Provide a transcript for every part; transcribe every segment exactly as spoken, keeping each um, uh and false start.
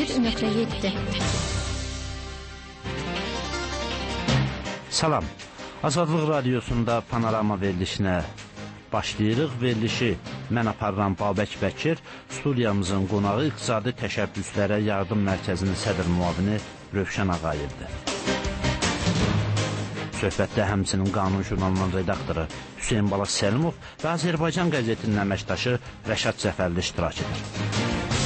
bir nöqtə yeddi. Salam. Azadlıq Radiosunda Panorama verilişinə başlayırıq. Verilişi mən aparıram Babək Bəkir, studiyamızın qonağı İqtisadi Təşəbbüslərə Yardım Mərkəzinin sədr müavini Rövşən Ağayevdir. Söhbətdə həmçinin Qanun jurnalının redaktoru Hüseyin Balaz Səlimov və Azərbaycan qəzetinin əməkdaşı Rəşad Cəfərli iştirak edir.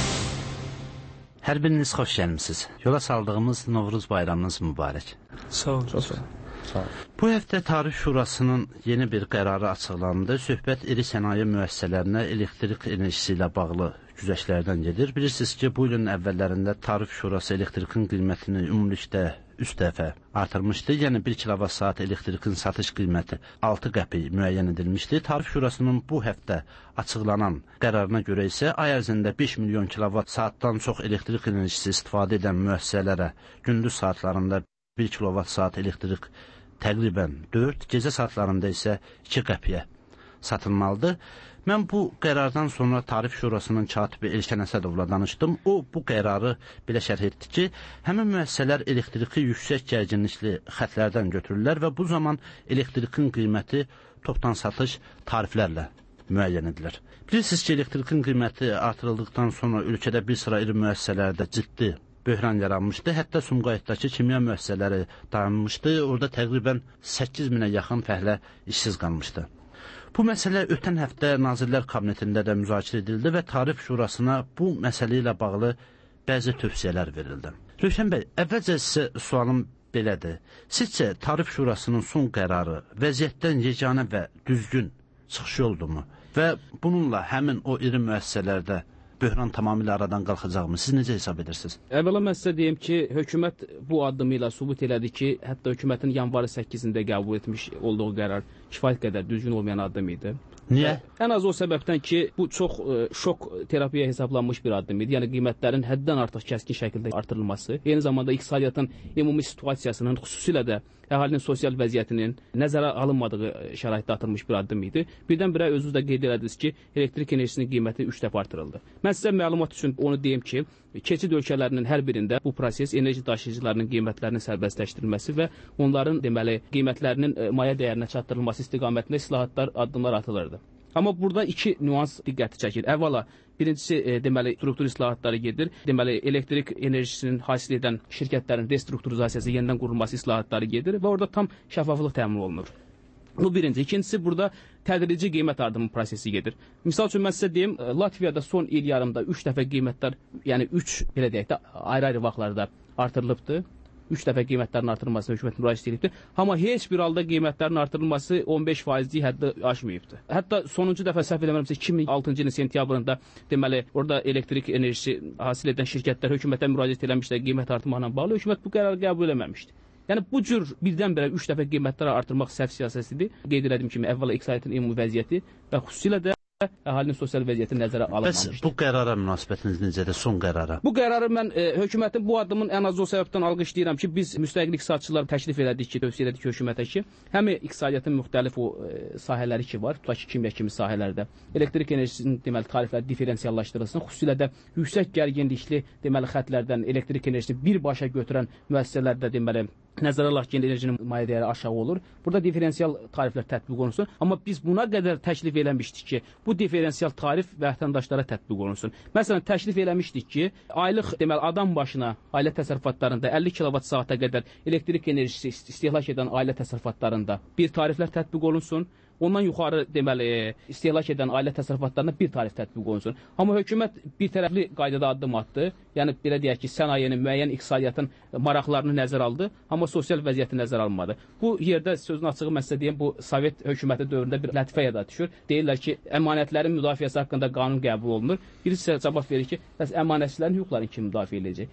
Hər biriniz xoş gəlmisiniz. Yola saldığımız Novruz bayramınız mübarək. Sağ olun, çox sağ olun. Bu həftə Tarif Şurasının yeni bir qərarı açıqlandı. Söhbət iri sənaye müəssisələrinə elektrik enerjisi ilə bağlı güzəştlərdən gedir. Bilirsiniz ki, bu ilin əvvəllərində Tarif Şurası elektrikin qiymətini ümumilikdə üç dəfə artırmışdı. Yəni bir kilovat saat elektrikin satış qiyməti altı qəpik müəyyən edilmişdi. Tarif Şurasının bu həftə açıqlanan qərarına görə isə ay ərzində beş milyon kilovat saatdan çox elektrik enerjisi istifadə edən müəssisələrə gündüz saatlarında bir kilovat saat elektrik təqribən dörd, gecə saatlarında isə iki qəpiyə satılmalıdır. Mən bu qərardan sonra Tarif Şurasının katibi Elşən Əsədovla danışdım. O, bu qərarı belə şərh etdi ki, həmin müəssisələr elektriki yüksək gərginlikli xətlərdən götürürlər və bu zaman elektrikin qiyməti topdan satış tariflərlə müəyyən edilir. Bilirsiniz ki, elektrikin qiyməti artırıldıqdan sonra ölkədə bir sıra iri müəssisələrdə ciddi böhran yaranmışdı. Hətta Sumqayıtdakı kimya müəssisələri dayanmışdı. Orada təqribən səkkiz minə yaxın fəhlə işsiz qalmışdı. Bu məsələ ötən həftə Nazirlər Kabinetində də müzakirə edildi və Tarif Şurasına bu məsələ ilə bağlı bəzi tövsiyələr verildi. Rövşən bəy, əvvəlcə sizə sualım belədir. Sizcə Tarif Şurasının son qərarı vəziyyətdən yeganə və düzgün çıxış yoldumu və bununla həmin o iri müəssisələrdə böhran tamamilə aradan qalxacaqmı? Siz necə hesab edirsiniz? Əvvəla mən sizə deyim ki, hökumət bu addımı ilə sübut elədi ki, hətta hökumətin yanvarı səkkizində qəbul etmiş olduğu qərar kifayət qədər düzgün olmayan addım idi. Niyə? Ən az o səbəbdən ki, bu çox ə, şok terapiya hesablanmış bir addım idi. Yəni qiymətlərin həddən artıq kəskin şəkildə artırılması, eyni zamanda iqtisadiyyatın ümumi situasiyasının, xüsusilə də əhalinin sosial vəziyyətinin nəzərə alınmadığı şəraitdə atılmış bir addım idi. Birdən-birə özünüz də qeyd elədiniz ki, elektrik enerjisinin qiyməti üç dəfə artırıldı. Mən sizə məlumat üçün onu deyim ki, keçid ölkələrinin hər birində bu proses enerji daşıyıcılarının qiymətlərinin sərbəstləşdirilməsi və onların deməli qiymətlərinin maya dəyərinə çatdırılması istiqamətində islahatlar, addımlar atılırdı. Amma burada iki nüans diqqəti çəkir. Əvvəla, birincisi e, deməli struktur islahatları gedir. Deməli elektrik enerjisinin hasil edən şirkətlərin restrukturizasiyası, yenidən qurulması islahatları gedir və orada tam şəffaflıq təmin olunur. Bu birinci. İkincisi, burada tədrici qiymət artımı prosesi gedir. Misal üçün mən sizə deyim, Latviyada son il yarımda üç dəfə qiymətlər, yəni üç belə deyək də ayrı-ayrı vaxtlarda artırılıbdır. üç dəfə qiymətlərin artırılması hökumət müraciət edibdir. Amma heç bir halda qiymətlərin artırılması on beş faizlik həddi aşmayıbdır. Hətta sonuncu dəfə səhv eləmirəmsə iki min altıncı ilin sentyabrında deməli orada elektrik enerjisi hasil edən şirkətlər hökumətə müraciət eləmişlər qiymət artımı ilə bağlı. Hökumət bu qərarı qəbul eləməmişdi. Yəni bu cür birdən-birə üç dəfə qiymətləri artırmaq səhv siyasətidir. Qeyd etdiyim kimi əvvəla iqtisadiyyatın ümumi vəziyyəti və xüsusilə də əhalinin sosial vəziyyəti nəzərə alınmamışdır. Bəs bu qərara münasibətiniz necədir, son qərara? Bu qərarı mən e, hökumətin bu addımın ən az o səbəbdən alqışlayıram ki, biz müstəqil iqtisadçılar təklif elədik ki, tövsiyə elədik hökumətə ki, həm iqtisadiyyatın müxtəlif o e, sahələri ki var, tutaq ki, kimya kimi sahələrdə elektrik enerjisinin deməli tarifləri diferensiallaşdırılsın, xüsusilə də yüksək gərginlikli deməli xətlərdən elektrik enerjisini birbaşa götürən müəssisələrdə deməli nəzərə alaq ki, enerjinin maya dəyəri aşağı olur. Burada diferensial tariflər tətbiq olunsun. Amma biz buna qədər təklif eləmişdik ki, bu diferensial tarif vətəndaşlara tətbiq olunsun. Məsələn, təklif eləmişdik ki, aylıq deməli adam başına ailə təsərrüfatlarında əlli kilovat saata qədər elektrik enerjisi istehlak edən ailə təsərrüfatlarında bir tariflər tətbiq olunsun. Ondan yuxarı deməli istehlak edən ailə təsərrüfatlarına bir tarif tətbiq olunsun. Amma hökumət bir tərəfli qaydada addım atdı. Yəni belə deyək ki, sənayenin müəyyən iqtisadiyyatın maraqlarını nəzərə aldı, amma sosial vəziyyəti nəzərə alınmadı. Bu yerdə sözün açığı mən sizə deyim, bu Sovet hökuməti dövründə bir lətifə yada düşür. Deyirlər ki, əmanətlərin müdafiəsi haqqında qanun qəbul olunur. Birisi cavab verir ki, bəs əmanətçilərin hüquqlarını kim müdafiə edəcək?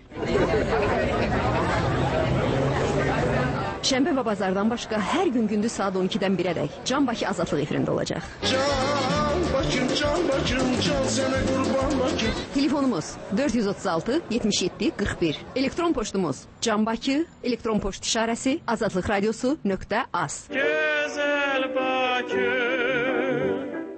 Şənbə və bazardan başqa hər gün gündüz saat on ikidən birədək Can Bakı Azadlıq efirində olacaq. Can Bakım, Can Bakım, Can sənə qurban Bakım. Telefonumuz dörd yüz otuz altı yetmiş yeddi qırx bir. Elektron poçtumuz Can Bakı, elektron poçt işarəsi azadlıq radiosu nöqtə az. Gözəl Bakı.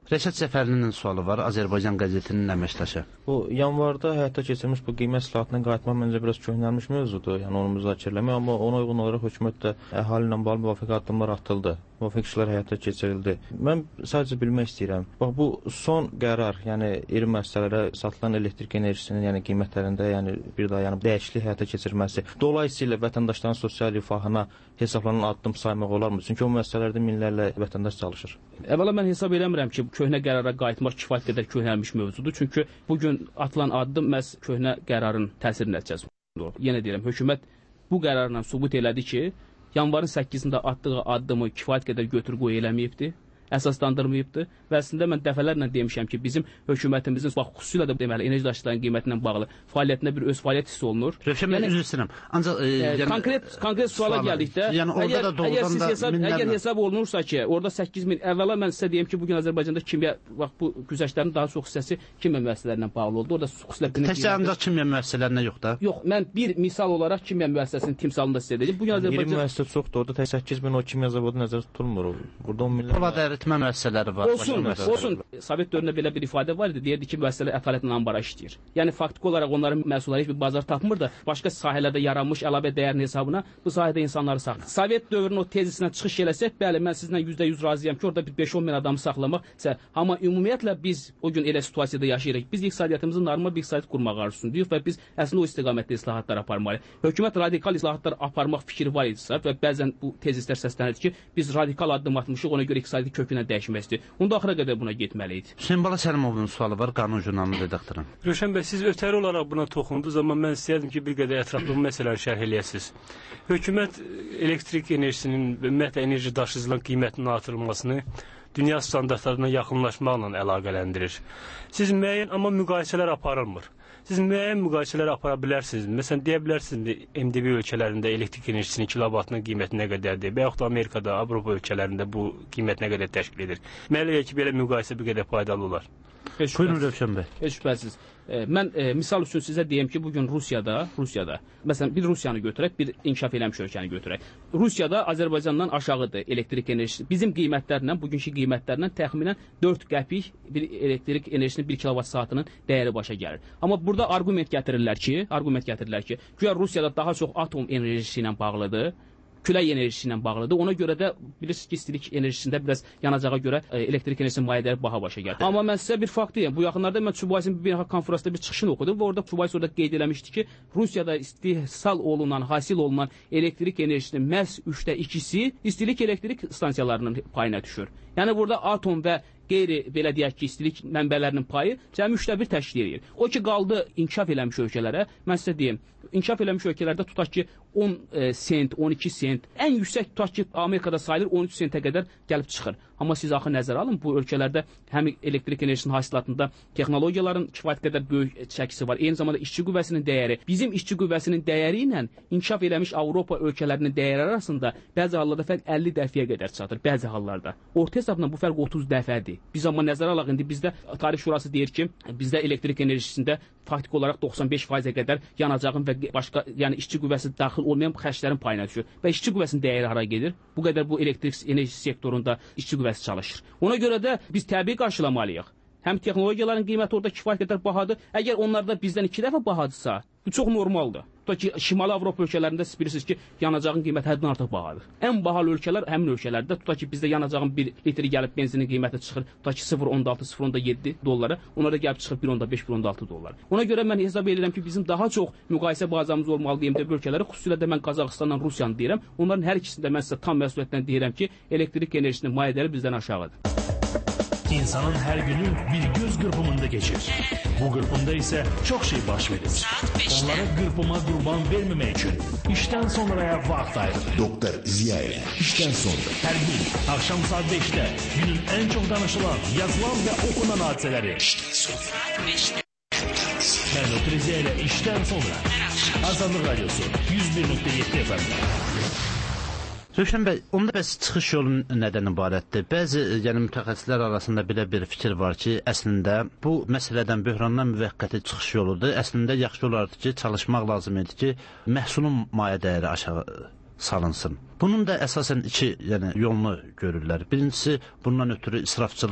Rəşad Cəfərlinin sualı var, Azərbaycan qəzetinin əməkdaşı. Bu yanvarda həyata keçirilmiş bu qiymət islahatına qayıtmaq məncə biraz köhnəlmiş mövzudur. Yəni onu müzakirə etmək, amma ona uyğun olaraq hökumət də əhali ilə bağlı müvafiq addımlar atıldı. Müvafiq işlər həyata keçirildi. Mən sadəcə bilmək istəyirəm. Bax bu son qərar, yəni iri müəssisələrə satılan elektrik enerjisinin, yəni qiymətlərində, yəni bir daha yəni dəyişiklik həyata keçirilməsi dolayısıyla vətəndaşların sosial rifahına hesablanan addım saymaq olarmı? Çünki o müəssisələrdə minlərlə vətəndaş çalışır. Əvvəla mən hesab eləmirəm ki, köhnə qərara qayıtmaq kifayət qədər köhnəlmiş mövzudur. Çünki bu gün atılan addım məhz köhnə qərarın təsir nəticəsində olub. Yenə deyirəm, hökumət bu qərarla sübut elədi ki, yanvarın səkkizində atdığı addımı kifayət qədər götür-qoy eləməyibdi, əsaslandırmayıbdı və əslində mən dəfələrlə demişəm ki, bizim hökumətimizin bax xüsusilə də deməli enerji daşıyıcıların qiymətinə bağlı fəaliyyətinə bir öz fəaliyyət hissi olunur. Rövşən bəy, üzr istəyirəm. Ancaq e, e, yəni, konkret konkret suala gəldikdə, yəni orada əgər, da doğrudan da hesab, minlərlə... əgər hesab olunursa ki, orada səkkiz min, əvvəla mən sizə deyim ki, bu gün Azərbaycanda kimya, bax bu güzəştlərin daha çox hissəsi kimya müəssisələrindən bağlı oldu. Orada xüsusilə təkcə ancaq kimya müəssisələrinə yox da. Yox, mən bir misal olaraq kimya müəssisəsinin timsalını da sizə deyəcəm. Bu gün Azərbaycan iri müəssisə çoxdur. Orada tək səkkiz min o kimya zavodu nəzərdə tutulmur. Burada on minlərlə Polad əritmə müəssisələri var. Olsun, olsun. Sovet dövründə belə bir ifadə var idi. Deyirdi ki, müəssisələr ətalətlə ambara işləyir. Yəni faktiki olaraq onların məhsulları heç bir bazar tapmırdı. Başqa sahələrdə yaranmış əlavə dəyərin hesabına bu sahədə insanları saxlayır. Sovet dövrünün o tezisindən çıxış eləsək, bəli, mən sizlə yüzdə yüz razıyam ki, orada bir beş on min adamı saxlamaq. Amma ümumiyyətlə biz o gün elə situasiyada yaşayırıq. Biz iqtisadiyyatımızı normal bir iqtisadiyyat qurmağa arzusundayıq və biz əslində o istiqamətdə islahatlar aparmalıyıq. Hökumət radikal islahatlar aparmaq fikri var idisə və bəzən bu tezislər səslənir ki, biz radikal addım atmışıq, ona görə iqtisadiyyatı kökündən dəyişmək istəyir. Onda axıra qədər buna getməliydik. Hüseyn Bala Səlimovun sualı var, Qanun jurnalının redaktoru. Rövşən bəy, siz ötəri olaraq buna toxundunuz, amma mən istəyərdim ki, bir qədər ətraflı bu məsələni şərh eləyəsiniz. Hökumət elektrik enerjisinin və ümumiyyətlə enerji daşıyıcıların qiymətinin artırılmasını dünya standartlarına yaxınlaşmaqla əlaqələndirir. Siz müəyyən, amma müqayisələr aparılmır. Siz müəyyən müqayisələr apara bilərsiniz. Məsələn, deyə bilərsiniz, M D B ölkələrində elektrik enerjisinin kilovatının qiyməti nə qədərdir və yaxud da Amerikada, Avropa ölkələrində bu qiymət nə qədər təşkil edir. Mənə elə ki, belə müqayisə bir qədər faydalı olar. Buyurun Rövşən bəy. Heç şübhəsiz. E, mən e, misal üçün sizə deyim ki, bugün Rusiyada, Rusiyada, məsələn, bir Rusiyanı götürək, bir inkişaf eləmiş ölkəni götürək. Rusiyada Azərbaycandan aşağıdır elektrik enerjisi. Bizim qiymətlərlə, bugünkü qiymətlərlə təxminən dörd qəpik bir elektrik enerjisinin bir kilovat saatının dəyəri başa gəlir. Amma burada arqument gətirirlər ki, arqument gətirirlər ki, güya Rusiyada daha çox atom enerjisi ilə bağlıdır. Külək enerjisi ilə bağlıdır. Ona görə də bilirsiniz ki, istilik enerjisində biraz yanacağa görə e, elektrik enerjisinin maliyyə baha başa gəlir. Amma mən sizə bir fakt deyim. Bu yaxınlarda mən Çubaisin bir beynəlxalq konfransda bir çıxışını oxudum və orada Çubais orada qeyd eləmişdi ki, Rusiyada istehsal olunan, hasil olunan elektrik enerjisinin məhz üçdə ikisi istilik elektrik stansiyalarının payına düşür. Yəni burada atom və qeyri belə deyək ki, istilik mənbələrinin payı cəmi üçdə bir təşkil edir. O ki qaldı inkişaf eləmiş ölkələrə, mən sizə deyim, inkişaf eləmiş ölkələrdə tutaq ki on sent, on iki sent, ən yüksək tutaq ki Amerikada sayılır on üç sentə qədər gəlib çıxır. Amma siz axı nəzərə alın, bu ölkələrdə həm elektrik enerjisinin hasilatında texnologiyaların kifayət qədər böyük çəkisi var. Eyni zamanda işçi qüvvəsinin dəyəri, bizim işçi qüvvəsinin dəyəri ilə inkişaf eləmiş Avropa ölkələrinin dəyəri arasında bəzi hallarda fərq əlli dəfəyə qədər çatır, bəzi hallarda. Orta hesabla bu fərq otuz dəfədir. Biz amma nəzərə alaq, indi bizdə Tarif Şurası deyir ki, bizdə elektrik enerjisində faktiki olaraq doxsan beş faizə qədər yanacağın və başqa, yəni işçi qüvvəsi daxil olmayan xərclərin payına düşür. Və işçi qüvvəsinin dəyəri hara gedir? Bu qədər bu elektrik enerjisi sektorunda işçi qüvvəsi çalışır. Ona görə də biz təbii qarşılamalıyıq. Həm texnologiyaların qiyməti orada kifayət qədər bahadır. Əgər onlar da bizdən iki dəfə bahadırsa, bu çox normaldır. Tutaq ki, Şimali Avropa ölkələrində siz bilirsiniz ki, yanacağın qiyməti həddən artıq bahadır. Ən bahalı ölkələr həmin ölkələrdə. Tutaq ki, bizdə yanacağın bir litri gəlib benzinin qiyməti çıxır, tutaq ki, sıfır nöqtə altı, sıfır nöqtə yeddi dollara, onlara gəlib çıxır bir nöqtə beş, bir nöqtə altı dollar. Ona görə mən hesab edirəm ki, bizim daha çox müqayisə bazamız olmalı M D B ölkələri, xüsusilə də mən Qazaxıstanla Rusiyanı deyirəm. Onların hər ikisində mən sizə tam məsuliyyətlə deyirəm ki, elektrik enerjisinin maliyyə bizdən aşağıdır. İnsanın her günü bir göz kırpımında geçir. Bu kırpımda ise çok şey baş verir. Onlara kırpıma kurban vermemek için işten sonraya vakit ayrılır. Doktor Ziyaeli. İşten sonra her gün akşam saat beşte günün en çok danışılan, yazılan ve okunan hadiseleri. İşten sonra beşte. Ben Doktor Ziyaeli işten sonra. Azadlık Radyosu yüz bir nöqtə yeddi F M'de. Rövşən bəy, onda bəs çıxış yolun nədən ibarətdir? Bəzi yəni, mütəxəssislər arasında belə bir fikir var ki, əslində bu məsələdən, böhrandan müvəqqəti çıxış yoludur. Əslində yaxşı olardı ki, çalışmaq lazım idi ki, məhsulun mayə dəyəri aşağı salınsın. Bunun da əsasən iki yəni, yolunu görürlər. Birincisi, bundan ötürü israfçılıq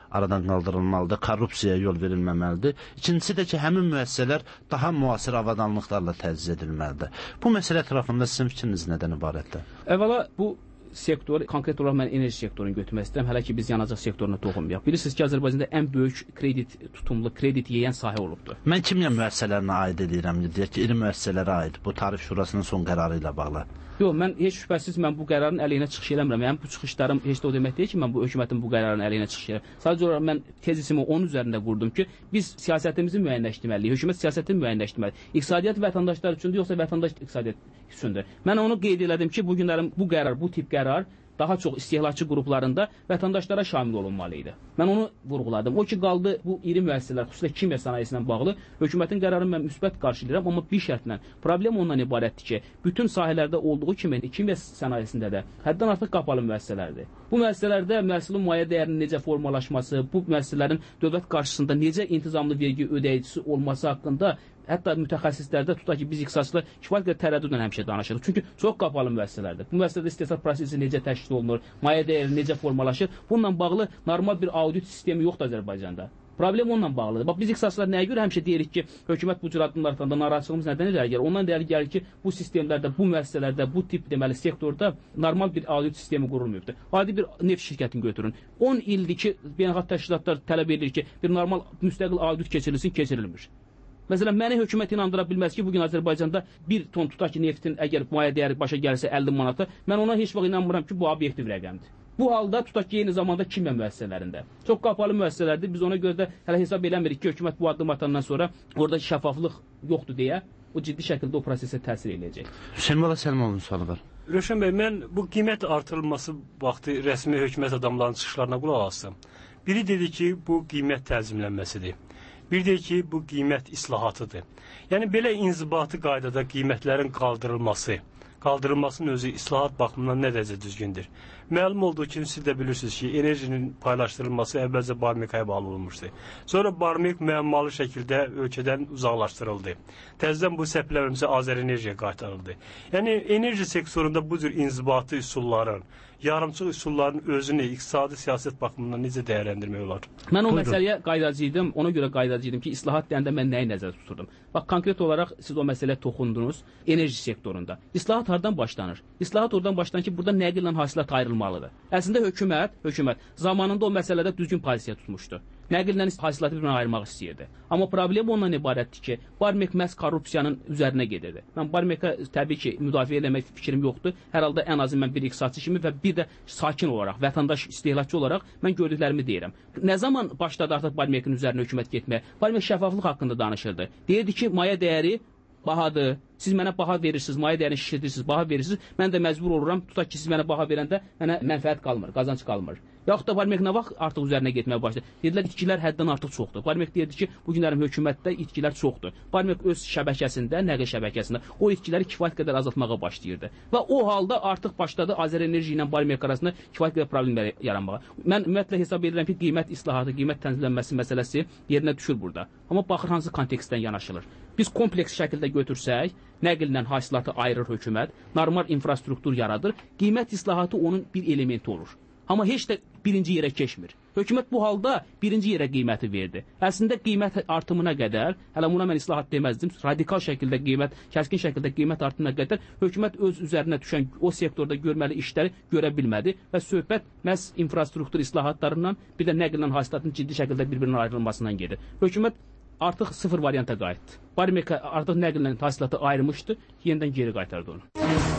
aradan qaldırılmalıdır, korrupsiyaya yol verilməməlidir. İkincisi də ki, həmin müəssisələr daha müasir avadanlıqlarla təchiz edilməlidir. Bu məsələ ətrafında sizin fikriniz nədən ibarətdir? Əvvəla bu sektor, konkret olaraq mən enerji sektorunu götürmək istəyirəm. Hələ ki biz yanacaq sektoruna toxunmayaq. Bilirsiniz ki, Azərbaycanda ən böyük kredit tutumlu, kredit yeyən sahə olubdur. Mən kimya müəssisələrinə aid edirəm, deyək ki, iri müəssisələrə aid bu tarif şurasının son qərarı ilə bağlı. Yox, mən heç şübhəsiz mən bu qərarın əleyhinə çıxış eləmirəm. Yəni bu çıxışlarım heç də o demək deyil ki, mən bu hökumətin bu qərarının əleyhinə çıxış edirəm. Sadəcə olaraq mən tezisimi onun üzərində qurdum ki, biz siyasətimizi müəyyənləşdirməliyik, hökumət siyasətini müəyyənləşdirməlidir. İqtisadiyyat vətəndaşlar üçündür, yoxsa vətəndaş iqtisadiyyat üçündür? Mən onu qeyd elədim ki, bu günlərin bu qərar, bu tip qərar daha çox istehlakçı qruplarında vətəndaşlara şamil olunmalı idi. Mən onu vurğuladım. O ki, qaldı bu iri müəssisələr, xüsusilə kimya sənayesindən bağlı, hökumətin qərarını mən müsbət qarşılayıram, amma bir şərtlə. Problem ondan ibarətdir ki, bütün sahələrdə olduğu kimi kimya sənayesində də həddən artıq qapalı müəssisələrdir. Bu müəssisələrdə məhsulun maye dəyərinin necə formalaşması, bu müəssisələrin dövlət qarşısında necə intizamlı vergi ödəyicisi olması haqqında hətta mütəxəssislərdə tutaq ki, biz iqtisadçılar kifayət qədər tərəddüdlə həmişə danışırıq. Çünki çox qapalı müəssisələrdir. Bu müəssisədə istehsal prosesi necə təşkil olunur, maye dəyəri necə formalaşır, bununla bağlı normal bir audit sistemi yoxdur Azərbaycanda. Problem onunla bağlıdır. Bax, biz iqtisadçılar nəyə görə həmişə deyirik ki, hökumət bu cür addımlar atanda narahatçılığımız nədən irəli gəlir? Ondan irəli gəlir ki, bu sistemlərdə, bu müəssisələrdə, bu tip deməli sektorda normal bir audit sistemi qurulmayıbdır. Adi bir neft şirkətini götürün. on ildir ki, beynəlxalq təşkilatlar tələb edir ki, bir normal müstəqil audit keçirilsin, keçirilmir. Məsələn, məni hökumət inandıra bilməz ki, bugün Azərbaycanda bir ton tutaq ki, neftin əgər maye dəyəri başa gəlirsə əlli manata, mən ona heç vaxt inanmıram ki, bu obyektiv rəqəmdir. Bu halda tutaq ki, eyni zamanda kimya müəssisələrində. Çox qapalı müəssisələrdir. Biz ona görə də hələ hesab eləmirik ki, hökumət bu addım atandan sonra oradakı şəffaflıq yoxdur deyə o ciddi şəkildə o prosesə təsir eləyəcək. Hüseyn Bala Səlmovun sualı var. Rövşən bəy, mən bu qiymət artırılması vaxtı rəsmi hökumət adamlarının çıxışlarına qulaq asdım. Biri dedi ki, bu qiymət tənzimlənməsidir. Bir deyək ki, bu qiymət islahatıdır. Yəni, belə inzibati qaydada qiymətlərin qaldırılması, qaldırılmasının özü islahat baxımından nə dərəcə düzgündür? Məlum olduğu kimi siz də bilirsiniz ki, enerjinin paylaşdırılması əvvəlcə Barmekaya bağlı olmuşdu. Sonra Barmek müəmmalı şəkildə ölkədən uzaqlaşdırıldı. Təzədən bu səpələməmizə Azərenerjiyə qaytarıldı. Yəni, enerji sektorunda bu cür inzibati üsulların, yarımçıq üsulların özünü iqtisadi siyasət baxımından necə dəyərləndirmək olar? Mən o Buyurun. məsələyə qaydacıydım, ona görə qaydacıydım ki, islahat deyəndə mən nəyi nəzərdə tuturdum? Bax, konkret olaraq siz o məsələyə toxundunuz enerji sektorunda. İslahat hardan başlanır? İslahat oradan başlanır ki, burada nəqillə hasilat ayrılmalıdır. Əslində hökumət, hökumət zamanında o məsələdə düzgün pozisiya tutmuşdu. Nəqillə hasilatı bir-birinə ayırmaq istəyirdi. Amma problem ondan ibarətdir ki, Barmek məhz korrupsiyanın üzərinə gedirdi. Mən Barmeka təbii ki, müdafiə eləmək fikrim yoxdur. Hər halda ən azı mən bir iqtisadçı kimi və bir də sakin olaraq, vətəndaş istehlakçı olaraq mən gördüklərimi deyirəm. Nə zaman başladı artıq Barmekin üzərinə hökumət getməyə? Barmek şəffaflıq haqqında danışırdı. Deyirdi ki, maye dəyəri bahadır. Siz mənə baha verirsiniz, maye dəyərini şişirdirsiniz, baha verirsiniz. Mən də məcbur oluram, tutaq ki, siz mənə baha verəndə mənə mənfəət qalmır, qazanc qalmır. Yaxud da Barmek nə vaxt artıq üzərinə getməyə başladı? Dedilər, itkilər həddən artıq çoxdur. Barmek deyirdi ki, bu günlərin hökumətdə itkilər çoxdur. Barmek öz şəbəkəsində, nəql şəbəkəsində o itkiləri kifayət qədər azaltmağa başlayırdı. Və o halda artıq başladı Azərenerji ilə Barmek arasında kifayət qədər problemlər yaranmağa. Mən ümumiyyətlə hesab edirəm ki, qiymət islahatı, qiymət tənzimlənməsi məsələsi yerinə düşür burada. Amma baxır hansı kontekstdən yanaşılır. Biz kompleks şəkildə götürsək, nəqillə hasilatı ayırır hökumət, normal infrastruktur yaradır, qiymət islahatı onun bir elementi olur. Amma heç də birinci yerə keçmir. Hökumət bu halda birinci yerə qiyməti verdi. Əslində qiymət artımına qədər, hələ buna mən islahat deməzdim, radikal şəkildə qiymət, kəskin şəkildə qiymət artımına qədər hökumət öz üzərinə düşən o sektorda görməli işləri görə bilmədi və söhbət məhz infrastruktur islahatlarından, bir də nəqillə hasilatın ciddi şəkildə bir-birinin ayrılmasından gedir. Hökumət artıq sıfır varianta qayıtdı. Barmeka artıq nəqillə hasilatı ayrılmışdı, yenidən geri qaytardı onu.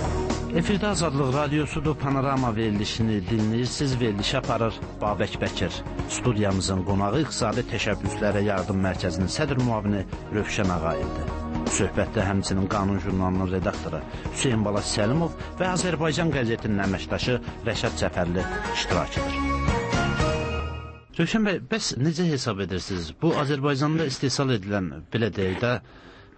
Efirdə Azadlıq Radiosudur, Panorama verilişini dinləyirsiniz, verilişi aparır Babək Bəkir. Studiyamızın qonağı İqtisadi Təşəbbüslərə Yardım Mərkəzinin sədr müavini Rövşən Ağayevdir. Söhbətdə həmçinin Qanun jurnalının redaktoru Hüseyn Bala Səlimov və Azərbaycan qəzetinin əməkdaşı Rəşad Cəfərli iştirak edir. Rövşən bəy, bəs necə hesab edirsiniz? Bu Azərbaycanda istehsal edilən, belə deyək də,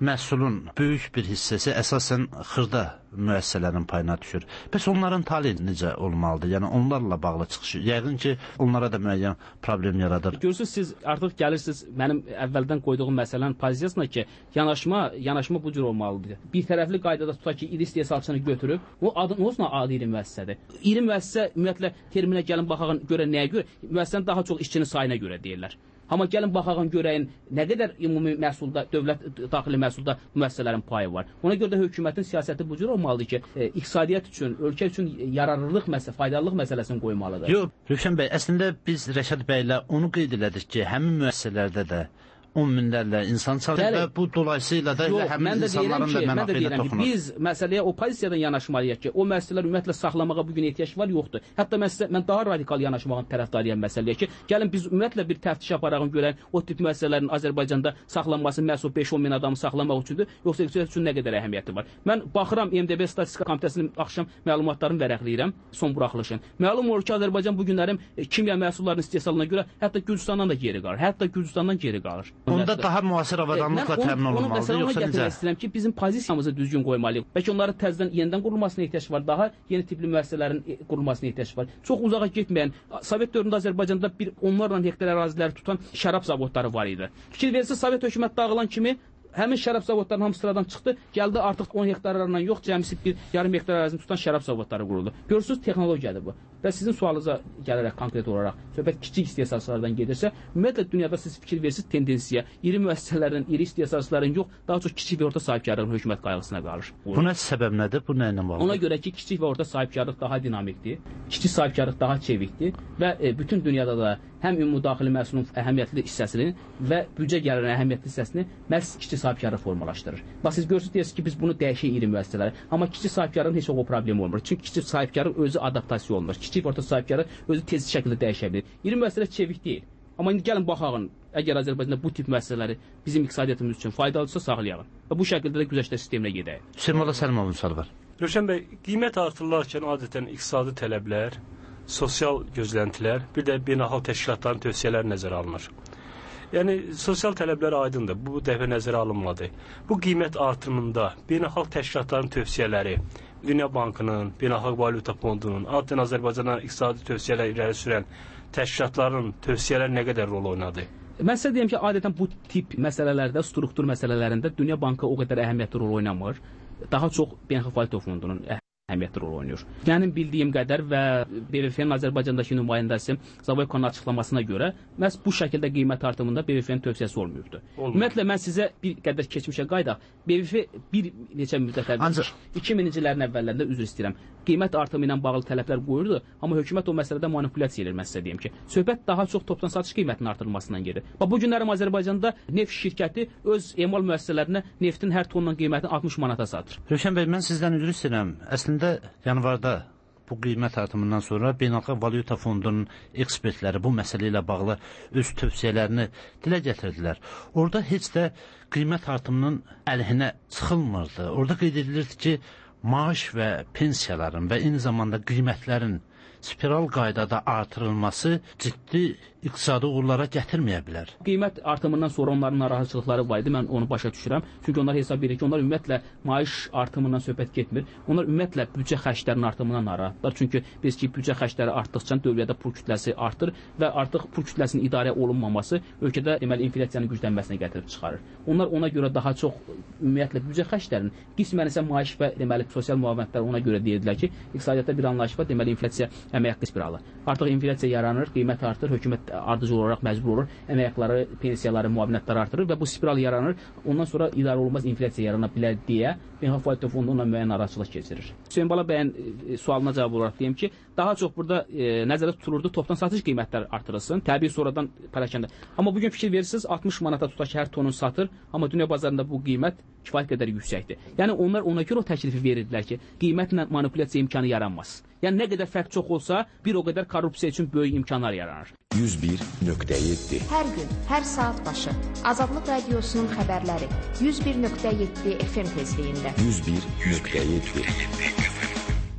məhsulun böyük bir hissəsi əsasən xırda müəssisələrin payına düşür. Bəs onların tali necə olmalıdır? Yəni onlarla bağlı çıxış, yəqin ki, onlara da müəyyən problem yaradır. Görürsünüz, siz artıq gəlirsiniz mənim əvvəldən qoyduğum məsələnin pozisiyasına ki, yanaşma, yanaşma bu cür olmalıdır. Bir tərəfli qaydada tutaq ki, iri istehsalçını götürüb, o adı nə olsun adı iri müəssisədir. İri müəssisə ümumiyyətlə terminə gəlin baxağın görə nəyə görə? Müəssisənin daha çox işçinin sayına görə deyirlər. Amma gəlin baxağın görəyin nə qədər ümumi məhsulda, dövlət daxili məhsulda müəssisələrin payı var. Ona görə də hökumətin siyasəti bu cür olmalıdır ki, e, iqtisadiyyat üçün, ölkə üçün yararlılıq məsələ, faydalılıq məsələsini qoymalıdır. Yox, Rövşən bəy, əslində biz Rəşad bəylə onu qeyd elədik ki, həmin müəssisələrdə də on minlərlə insan çalışır və bu dolayısıyla da Yox, həmin insanların ki, da mənafeyinə toxunur. Biz məsələyə o pozisiyadan yanaşmalıyıq ki, o müəssisələr ümumiyyətlə saxlamağa bugün ehtiyac var, yoxdur. Hətta mən, sizə, mən daha radikal yanaşmağın tərəfdarıyam məsələyə ki, gəlin biz ümumiyyətlə bir təftiş aparağın görən o tip müəssisələrin Azərbaycanda saxlanması məhz o beş on min adamı saxlamaq üçündür, yoxsa iqtisadiyyat üçün nə qədər əhəmiyyəti var. Mən baxıram M D B Statistika Komitəsinin axşam məlumatlarını vərəqləyirəm, son buraxılışın. Məlum olur ki, Azərbaycan bu günlərin kimya məhsullarının istehsalına görə hətta Gürcüstandan da geri qalır. Hətta Gürcüstandan geri qalır. Onda daha müasir avadanlıqla təmin olunmalıdır, yoxsa necə? Mən istəyirəm ki, bizim pozisiyamızı düzgün qoymalıyıq. Bəlkə onların təzədən yenidən qurulmasına ehtiyac var, daha yeni tipli müəssisələrin qurulmasına ehtiyac var. Çox uzağa getməyən, Sovet dövründə Azərbaycanda bir onlarla hektar əraziləri tutan şərab zavodları var idi. Fikir verirsə, Sovet hökumət dağılan kimi həmin şərab zavodlarının hamısı sıradan çıxdı, gəldi artıq on hektarlarla yox, cəmisi bir yarım hektar ərazini tutan şərab zavodları quruldu. Görürsünüz, texnologiyadır bu. Və sizin sualınıza gələrək konkret olaraq söhbət kiçik istehsalçılardan gedirsə, ümumiyyətlə dünyada siz fikir verirsiniz tendensiya, iri müəssisələrin, iri istehsalçıların yox, daha çox kiçik və orta sahibkarlığın hökumət qayğısına qalır. Buna səbəb nədir? Bu nə ilə bağlıdır? Ona görə ki, kiçik və orta sahibkarlıq daha dinamikdir, kiçik sahibkarlıq daha çevikdir və e, bütün dünyada da həm ümumi daxili məhsulun əhəmiyyətli hissəsini və büdcə gəlirinin əhəmiyyətli hissəsini məhz kiçik sahibkarlıq formalaşdırır. Bax siz görürsünüz ki, biz bunu dəyişək iri müəssisələrə, amma kiçik sahibkarlığın heç o problem olmur. Çünki kiçik sahibkarlıq özü adaptasiya olunur. Kiçik orta sahibkarlıq özü tez şəkildə dəyişə bilir. İri müəssisələr çevik deyil. Amma indi gəlin baxağın, əgər Azərbaycanda bu tip müəssisələri bizim iqtisadiyyatımız üçün faydalıdırsa saxlayalım. Və bu şəkildə də güzəştə sisteminə gedək. Hüseyn Molla Səlimovun sualı var. Rövşən bəy, qiymət artırılarkən adətən iqtisadi tələblər, sosial gözləntilər, bir də beynəlxalq təşkilatların tövsiyələri nəzərə alınır. Yəni, sosial tələblər aydındır, bu dəfə nəzərə alınmadı. Bu qiymət artırımında beynəlxalq təşkilatların tövsiyələri, Dünya Bankının, Beynəlxalq Valyuta Fondunun, adətən Azərbaycana iqtisadi tövsiyələr irəli sürən təşkilatların tövsiyələri nə qədər rol oynadı? Mən sizə deyim ki, adətən bu tip məsələlərdə, struktur məsələlərində Dünya Bankı o qədər əhəmiyyətli rol oynamır. Daha çox Beynəlxalq Valyuta Fondunun əhəmiyyətli rol oynayır. Mənim bildiyim qədər və B V F-nin Azərbaycandakı nümayəndəsi Zavoykonun açıqlamasına görə məhz bu şəkildə qiymət artımında B V F-nin tövsiyəsi olmayıbdır. Ümumiyyətlə mən sizə bir qədər keçmişə qayıdaq. B V F bir neçə müddət əvvəl iki minci illərin əvvəllərində üzr istəyirəm. Qiymət artımı ilə bağlı tələblər qoyurdu, amma hökumət o məsələdə manipulyasiya edir, mən sizə deyim ki. Söhbət daha çox topdan satış qiymətinin artırılmasından gedir. Bax bu günlərim Azərbaycanda neft şirkəti öz emal müəssisələrinə neftin hər tonunun qiymətini altmış manata satır. Rövşən bəy, mən sizdən üzr istəyirəm. Əslində yanvarda bu qiymət artımından sonra Beynəlxalq Valyuta Fondunun ekspertləri bu məsələ ilə bağlı öz tövsiyələrini dilə gətirdilər. Orada heç də qiymət artımının əleyhinə çıxılmırdı. Orada qeyd edilirdi ki, maaş və pensiyaların və eyni zamanda qiymətlərin spiral qaydada artırılması ciddi iqtisadi uğurlara gətirməyə bilər. Qiymət artımından sonra onların narahatçılıqları var idi, mən onu başa düşürəm. Çünki onlar hesab edir ki, onlar ümumiyyətlə maaş artımından söhbət getmir. Onlar ümumiyyətlə büdcə xərclərinin artımından narahatlar. Çünki biz ki, büdcə xərcləri artdıqca dövlətdə pul kütləsi artır və artıq pul kütləsinin idarə olunmaması ölkədə deməli inflyasiyanın güclənməsinə gətirib çıxarır. Onlar ona görə daha çox ümumiyyətlə büdcə xərclərinin, qismən isə maaş və deməli sosial müavinətlər ona görə deyirlər ki, iqtisadiyyatda bir anlayış var, deməli inflyasiya əmək haqqı spiralı. Artıq inflyasiya yaranır, qiymət artır, hökumət ardıcıl olaraq məcbur olur, əmək haqqları, pensiyaları, müavinətləri artırır və bu spiral yaranır. Ondan sonra idarə olunmaz inflyasiya yarana bilər deyə Beynəlxalq Valyuta Fondu onunla müəyyən narahatçılıq keçirir. Hüseyn Bala bəyin e, sualına cavab olaraq deyim ki, daha çox burada e, nəzərdə tutulurdu topdan satış qiymətləri artırılsın, təbii sonradan pərakəndə. Amma bugün fikir verirsiniz, altmış manata tutaq ki, hər tonun satır, amma dünya bazarında bu qiymət kifayət qədər yüksəkdir. Yəni onlar ona görə o təklifi verirdilər ki, qiymətlə manipulyasiya imkanı yaranmaz. Yəni nə qədər fərq çox olsa, bir o qədər korrupsiya üçün böyük imkanlar yaranır. yüz bir nöqtə yeddi. Hər gün, hər saat başı Azadlıq Radiosunun xəbərləri yüz bir nöqtə yeddi F M tezliyində. yüz bir nöqtə yeddi.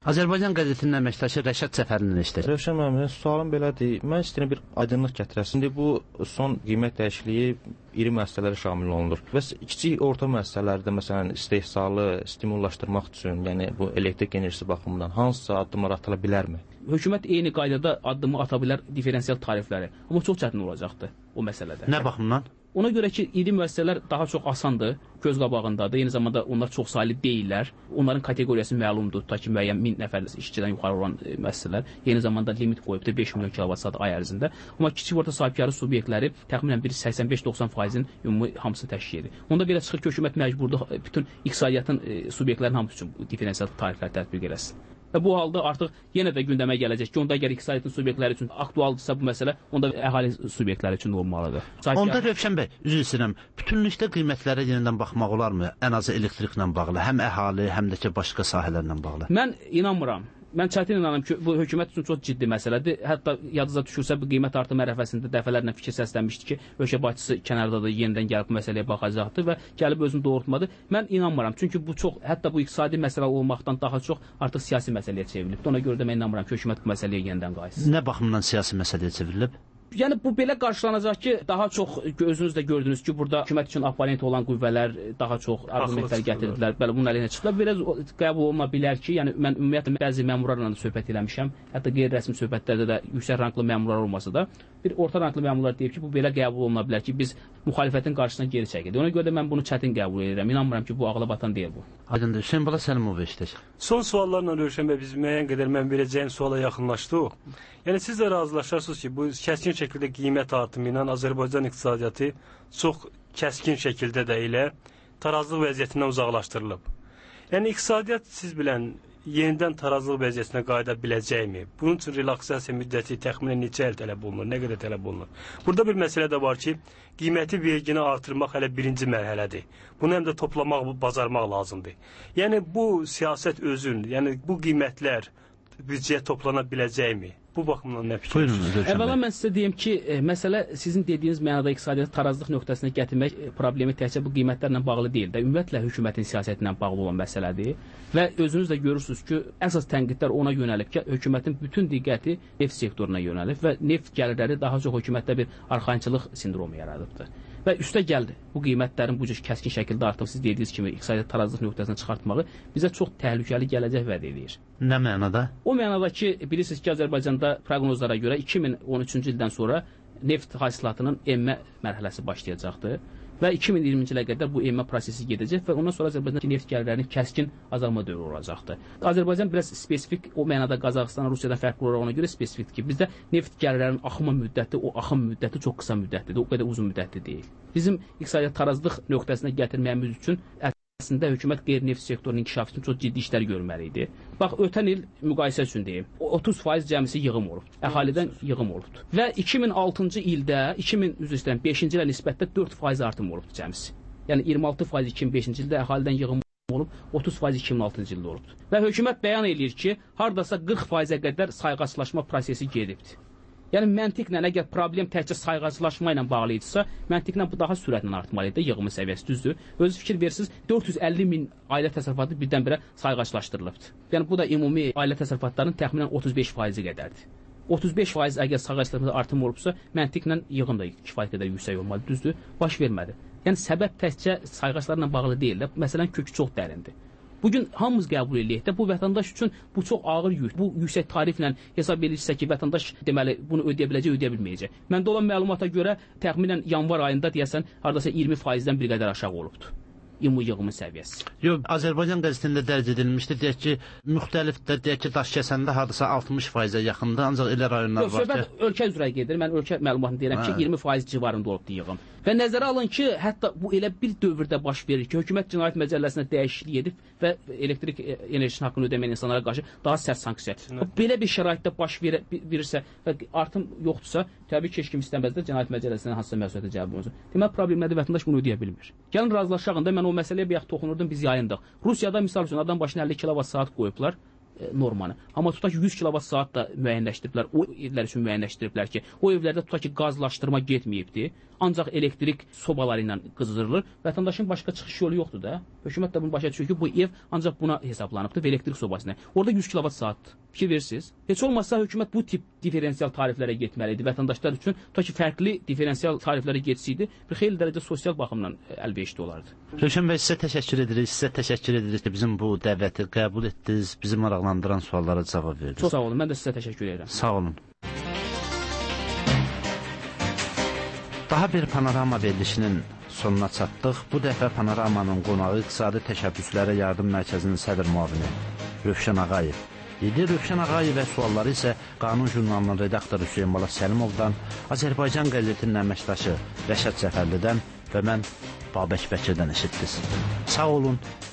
Azərbaycan qəzetinin əməkdaşı Rəşad Səfərlinin işdir. Rövşən müəllim, sualım belədir. Mən istəyirəm bir aydınlıq gətirəsin. İndi bu son qiymət dəyişikliyi iri müəssisələrə şamil olunur. Və kiçik orta müəssisələrdə məsələn istehsalı stimullaşdırmaq üçün, yəni bu elektrik enerjisi baxımından hansısa addımlar atıla bilərmi? Hökumət eyni qaydada addımı ata bilər diferensial tarifləri, amma çox çətin olacaqdır o məsələdə. Nə baxımdan? Ona görə ki, iri müəssisələr daha çox asandır, göz qabağındadır. Eyni zamanda onlar çox saylı deyirlər. Onların kateqoriyası məlumdur, ta ki müəyyən min nəfər işçidən yuxarı olan e, müəssisələr. Eyni zamanda limit qoyubdur beş milyon kilovat saat ay ərzində. Amma kiçik orta sahibkarı subyektləri təxminən bir səksən beş doxsan faizin ümumi hamısını təşkil edir. Onda belə çıxır ki, hökumət məcburdur bütün iqtisadiyyatın e, subyektlərin hamısı üçün diferensial tariflər tətbiq eləsin. Və bu halda artıq yenə də gündəmə gələcək ki, onda əgər iqtisadiyyatın subyektləri üçün aktualdırsa bu məsələ, onda əhali subyektləri üçün olmalıdır. Sahibkar... Onda Rövşən bəy, üzr istəyirəm, bütünlükdə qiymətlərə yenidən baxmaq olarmı? Ən azı elektriklə bağlı, həm əhali, həm də ki, başqa sahələrlə bağlı. Mən inanmıram. Mən çətin inanıram ki, bu hökumət üçün çox ciddi məsələdir. Hətta yadınıza düşürsə, bu qiymət artımı ərəfəsində dəfələrlə fikir səslənmişdi ki, ölkə başçısı kənardadır, yenidən gəlib bu məsələyə baxacaqdır və gəlib özünü doğrultmadı. Mən inanmıram. Çünki bu çox, hətta bu iqtisadi məsələ olmaqdan daha çox artıq siyasi məsələyə çevrilib. Ona görə də mən inanmıram ki, hökumət bu məsələyə yenidən qayıtsın. Nə baxımdan siyasi məsələyə çevrilib? Yəni bu belə qarşılanacaq ki, daha çox özünüz də gördünüz ki, burada hökumət üçün oponent olan qüvvələr daha çox arqumentlər gətirdilər. Bəli, bunun əleyhinə çıxdılar. Biraz qəbul oluna bilər ki, yəni mən ümumiyyətlə bəzi məmurlarla da söhbət eləmişəm. Hətta qeyri-rəsmi söhbətlərdə də yüksək ranglı məmurlar olmasa da bir orta ranglı məmurlar deyib ki, bu belə qəbul oluna bilər ki, biz müxalifətin qarşısına geri çəkirik. Ona görə də mən bunu çətin qəbul edirəm. İnanmıram ki, bu ağla batan deyil bu. Aydındır. Hüseyn Bala Səlimov işdir. Son suallarla Rövşən bəy biz müəyyən qədər mən verəcəyim suala yaxınlaşdıq. Yəni siz də razılaşarsınız ki, bu kəskin şəkildə qiymət artımı ilə Azərbaycan iqtisadiyyatı çox kəskin şəkildə də elə tarazlıq vəziyyətindən uzaqlaşdırılıb. Yəni iqtisadiyyat siz bilən yenidən tarazlıq vəziyyətinə qayıda biləcəkmi? Bunun üçün relaksasiya müddəti təxminən neçə il tələb olunur, nə qədər tələb olunur? Burada bir məsələ də var ki, qiyməti vergini artırmaq hələ birinci mərhələdir. Bunu həm də toplamaq, bacarmaq lazımdır. Yəni bu siyasət özün, yəni bu qiymətlər büdcəyə toplana biləcəkmi? Bu baxımdan nə fikir? Əvvəla mən sizə deyim ki, e, məsələ sizin dediyiniz mənada iqtisadiyyatı tarazlıq nöqtəsinə gətirmək e, problemi təkcə bu qiymətlərlə bağlı deyil də, ümumiyyətlə hökumətin siyasətindən bağlı olan məsələdir. Və özünüz də görürsünüz ki, əsas tənqidlər ona yönəlib ki, hökumətin bütün diqqəti neft sektoruna yönəlib və neft gəlirləri daha çox hökumətdə bir arxayınçılıq sindromu yaradıbdır. Və üstə gəldi, bu qiymətlərin bu cür kəskin şəkildə artıq siz dediyiniz kimi iqtisadiyyat tarazlıq nöqtəsinə çıxartmağı bizə çox təhlükəli gələcək vəd edir. Nə mənada? O mənada ki, bilirsiniz ki, Azərbaycanda proqnozlara görə iki min on üçüncü ildən sonra neft hasilatının emmə mərhələsi başlayacaqdır və iki min iyirminci ilə qədər bu emmə prosesi gedəcək və ondan sonra Azərbaycanda neft gəlirlərinin kəskin azalma dövrü olacaqdır. Azərbaycan biraz spesifik, o mənada Qazaxıstan, Rusiyadan fərqli olaraq ona görə spesifikdir ki, bizdə neft gəlirlərinin axımı müddəti, o axım müddəti çox qısa müddətlidir, o qədər uzun müddətli deyil. Bizim iqtisadiyyat tarazlıq nöqtəsinə gətirməyimiz üçün əslində hökumət qeyri-neft sektorunun inkişafı üçün çox ciddi işlər görməli idi. Bax, ötən il müqayisə üçün deyim, otuz faiz cəmisi yığım olub, əhalidən yığım olubdur. Və iki min altıncı ildə, iki min üzr istəyirəm, beşinci ilə nisbətdə dörd faiz artım olubdur cəmisi. Yəni iyirmi altı faiz iki min beşinci ildə əhalidən yığım olub, otuz faiz iki min altıncı ildə olubdur. Və hökumət bəyan edir ki, hardasa qırx faizə qədər sayğaclaşma prosesi gedibdir. Yəni məntiqlə əgər problem təkcə sayğaclaşma ilə bağlı idisə, məntiqlə bu daha sürətlə artmalı idi, yığımın səviyyəsi düzdür. Özü fikir verirsiniz, dörd yüz əlli min ailə təsərrüfatı birdən-birə sayğaclaşdırılıbdır. Yəni bu da ümumi ailə təsərrüfatlarının təxminən otuz beş faizi qədərdir. otuz beş faiz əgər sayğaclaşdırmada artım olubsa, məntiqlə yığım da kifayət qədər yüksək olmalı, düzdür? Baş vermədi. Yəni səbəb təkcə sayğaclarla bağlı deyil, məsələn kökü çox dərindir. Bugün hamımız qəbul edirik də bu vətəndaş üçün bu çox ağır yük. Bu yüksək tariflə hesab edilirsə ki, vətəndaş deməli bunu ödəyə biləcək, ödəyə bilməyəcək. Məndə olan məlumata görə təxminən yanvar ayında deyəsən hardasa iyirmi faizdən bir qədər aşağı olubdur. ümumi yığımın səviyyəsi. Yox, Azərbaycan qəzetində dərc edilmişdi. Deyək ki, müxtəlifdir. Deyək ki, Daşkəsəndə hardasa altmış faizə yaxındır, ancaq elə rayonlar Yox, var ki... Yox, ölkə üzrə gedir. Mən ölkə məlumatını deyirəm ki, iyirmi faiz civarında olubdur yığım. Və nəzərə alın ki, hətta bu elə bir dövrdə baş verir ki, hökumət cinayət məcəlləsinə dəyişiklik edib və elektrik enerjisinin haqqını ödəməyən insanlara qarşı daha sərt sanksiya. Belə bir şəraitdə baş verirsə və artım yoxdursa, təbii ki, heç kim istəməzdir cinayət məcəlləsindən hansısa məsuliyyətə cəlb olunsun. Demək, problem nədir? Vətəndaş bunu ödəyə bilmir. Gəlin razılaşağında mən o məsələyə bayaq toxunurdum, biz yayındıq. Rusiyada misal üçün adam başına əlli kilovat saat qoyublar normanı. Amma tutaq ki, yüz kilovat saat da müəyyənləşdiriblər. O evlər üçün müəyyənləşdiriblər ki, o evlərdə tutaq ki, qazlaşdırma getməyibdi. ancaq elektrik sobaları ilə qızdırılır. Vətəndaşın başqa çıxış yolu yoxdur da. Hökumət də bunu başa düşür ki, bu ev ancaq buna hesablanıbdır və elektrik sobasına. Orada yüz kilovat saatdır. Fikir verirsiniz. Heç olmazsa hökumət bu tip diferensial tariflərə getməlidir. Vətəndaşlar üçün ta ki fərqli diferensial tariflərə getsəydi, bir xeyli dərəcə sosial baxımdan əlverişli olardı. Rövşən bəy, sizə təşəkkür edirik. Sizə təşəkkür edirik ki, bizim bu dəvəti qəbul etdiniz, bizi maraqlandıran suallara cavab verdiniz. Çox sağ olun. Mən də sizə təşəkkür edirəm. Sağ olun. Daha bir panorama verilişinin sonuna çatdıq. Bu dəfə panoramanın qonağı İqtisadi Təşəbbüslərə Yardım Mərkəzinin sədr müavini Rövşən Ağayev idi. Rövşən Ağayev və sualları isə Qanun jurnalının redaktoru Hüseyin Bala Səlimovdan, Azərbaycan qəzetinin əməkdaşı Rəşad Cəfərlidən və mən Babək Bəkirdən eşitdiniz. Sağ olun,